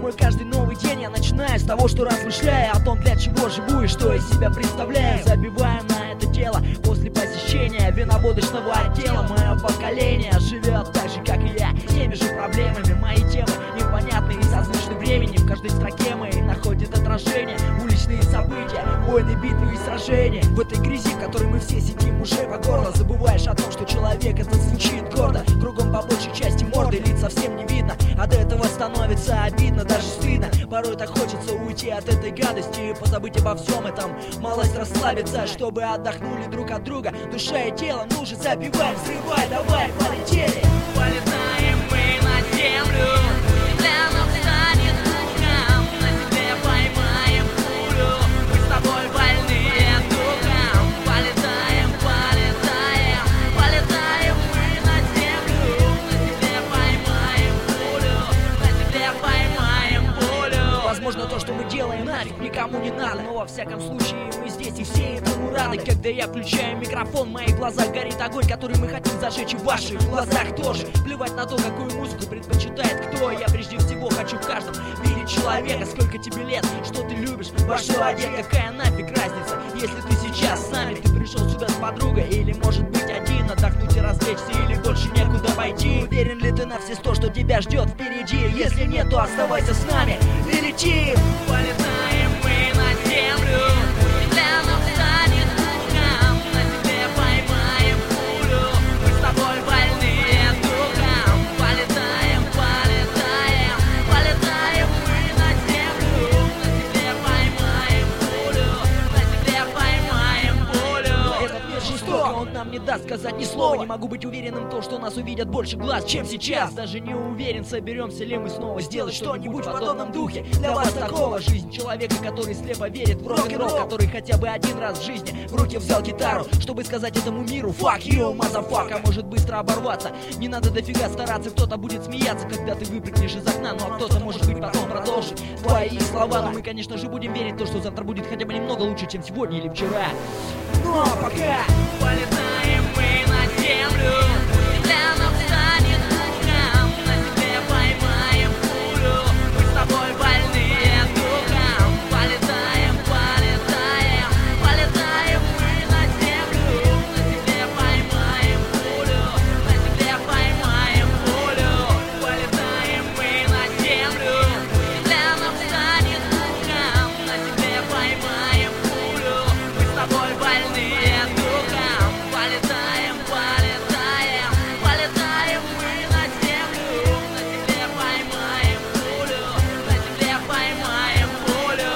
Порой каждый новый день я начинаю с того, что размышляю о том, для чего живу и что из себя представляю. Забиваю на это тело после посещения виноводочного отдела. Мое поколение живет так же, как и я, теми же проблемами. Мои темы непонятны и созвучны времени. В каждой строке моей находит отражение уличные события, войны, битвы и сражения. В этой грязи, в которой мы все сидим уже по горло, забываешь о том, что человек это звучит гордо. Кругом по большей части морды, лиц совсем не видно. От этого становится обидно, даже стыдно. Порой так хочется уйти от этой гадости и позабыть обо всем этом, малость расслабиться, чтобы отдохнули друг от друга душа и тело. Ну же, забивай, взрывай, давай, полетели. Полетаем мы на землю, земля нам станет духом, на себе поймаем пулю, мы с тобой больные духом. Полетаем, полетаем, полетаем мы на землю, на себе поймаем пулю, на себе поймаем пулю. Возможно, то, что мы делаем, нафиг никому не надо, но во всяком случае мы здесь и все этому рады. Когда я включаю микрофон, в моих глазах горит огонь, который мы хотим зажечь, и в ваших глазах тоже. Плевать на то, какую музыку предпочитает кто. Я прежде всего хочу в каждом видеть человека. Сколько тебе лет, что ты любишь, во что одет, какая нафиг разница, если ты сейчас с нами. Ты пришел сюда с подругой или может быть один, отдохнуть и развлечься, или больше некуда пойти. Уверен ли ты на все 100, что тебя ждет впереди? Если нет, то оставайся с нами и лети. Полетаем мы на землю, земля нам станет духом, на себе поймаем пулю, мы с тобой больные духом. Полетаем, полетаем, полетаем мы на землю, на себе поймаем пулю, на себе поймаем пулю. Этот мир жесток, он нам не даст сказать ни слова. Не могу быть уверенным в том, что нас увидят больше глаз, чем сейчас. Даже не уверен, соберемся ли мы снова сделать что-нибудь в подобном духе. Для вас такого жизнь человека, который слепо верит в рок-н-ролл, который хотя бы один раз в жизни в руки взял гитару, чтобы сказать этому миру fuck you, motherfucker. Может быстро оборваться, не надо дофига стараться. Кто-то будет смеяться, когда ты выпрыгнешь из окна, ну а кто-то, может быть, потом продолжит твои слова. Но мы, конечно же, будем верить в то, что завтра будет хотя бы немного лучше, чем сегодня или вчера. Ну а пока полетаем мы на землю, земля нам станет духом, на себе поймаем пулю, мы с тобой больные духом. Полетаем, полетаем, полетаем мы на землю, на себе поймаем пулю, на себе поймаем пулю. Полетаем мы на землю, земля нам станет духом, на себе поймаем пулю, мы с тобой больные духом. Полетаем, полетаем, полетаем мы на землю, на себе поймаем пулю, на себе поймаем пулю.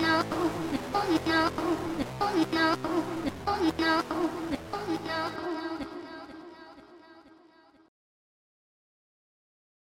Oh no.